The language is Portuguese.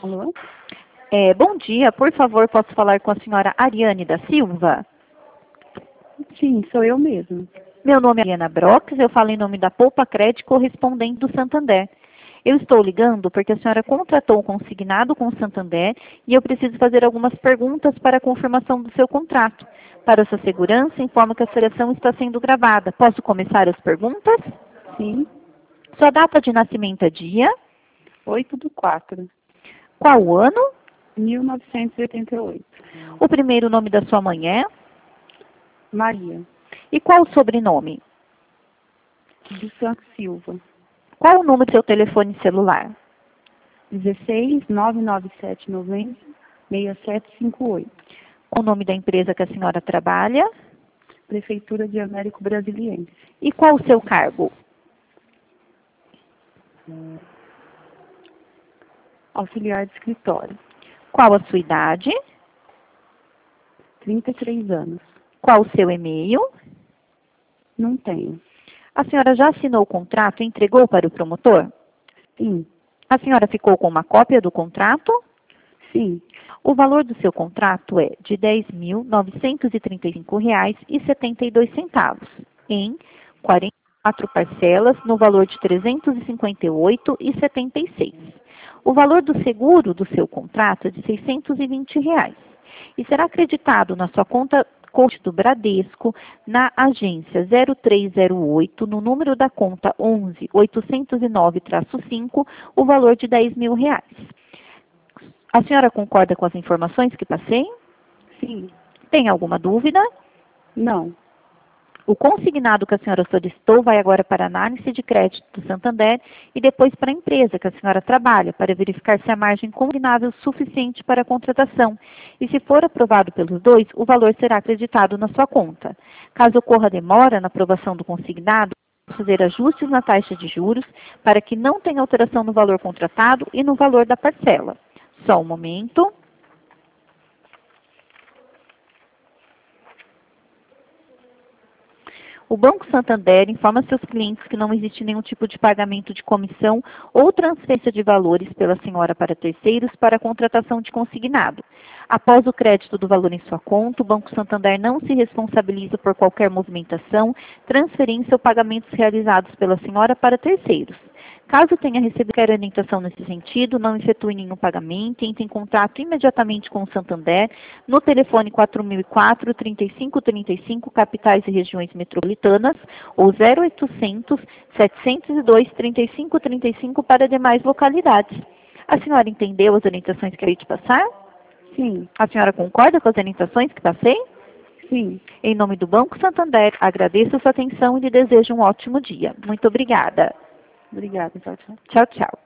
Alô? Bom dia, por favor, posso falar com a senhora Ariane da Silva? Sim, sou eu mesmo. Meu nome é Ariana Brox, eu falo em nome da Poupa Crédito correspondente do Santander. Eu estou ligando porque a senhora contratou um consignado com o Santander e eu preciso fazer algumas perguntas para a confirmação do seu contrato. Para sua segurança, informo que a seleção está sendo gravada. Posso começar as perguntas? Sim, Sua data de nascimento é dia? 8/4, Qual o ano? 1988. O primeiro nome da sua mãe é? Maria, E qual o sobrenome? de Santos Silva. Qual o número do seu telefone celular? 16 997 90 6758. O nome da empresa que a senhora trabalha? Prefeitura de Américo Brasiliense. E qual o seu cargo? Auxiliar de escritório. Qual a sua idade? 33 anos. Qual o seu e-mail? Não tenho. A senhora já assinou o contrato e entregou para o promotor? Sim, A senhora ficou com uma cópia do contrato? sim, O valor do seu contrato é de R$ 10.935,72 em 44 parcelas no valor de R$ 358,76. O valor do seguro do seu contrato é de R$ 620 e será acreditado na sua conta corrente do Bradesco, na agência 0308, no número da conta 11.809-5, o valor de R$ 10.000. A senhora concorda com as informações que passei? sim. Tem alguma dúvida? Não. O consignado que a senhora solicitou vai agora para a análise de crédito do Santander e depois para a empresa que a senhora trabalha, para verificar se a margem consignável é suficiente para a contratação. E se for aprovado pelos dois, o valor será acreditado na sua conta. Caso ocorra demora na aprovação do consignado, fazer ajustes na taxa de juros para que não tenha alteração no valor contratado e no valor da parcela. Só um momento. O Banco Santander informa seus clientes que não existe nenhum tipo de pagamento de comissão ou transferência de valores pela senhora para terceiros para a contratação de consignado. Após o crédito do valor em sua conta, o Banco Santander não se responsabiliza por qualquer movimentação, transferência ou pagamentos realizados pela senhora para terceiros. Caso tenha recebido qualquer orientação nesse sentido, não efetue nenhum pagamento e entre em contato imediatamente com o Santander no telefone 4004-3535, capitais e regiões metropolitanas, ou 0800 702 3535 para demais localidades. A senhora entendeu as orientações que eu ia te passar? Sim, A senhora concorda com as orientações que passei? sim. Em nome do Banco Santander, agradeço a sua atenção e lhe desejo um ótimo dia. Muito obrigada. Obrigada, tchau, tchau. Tchau, tchau.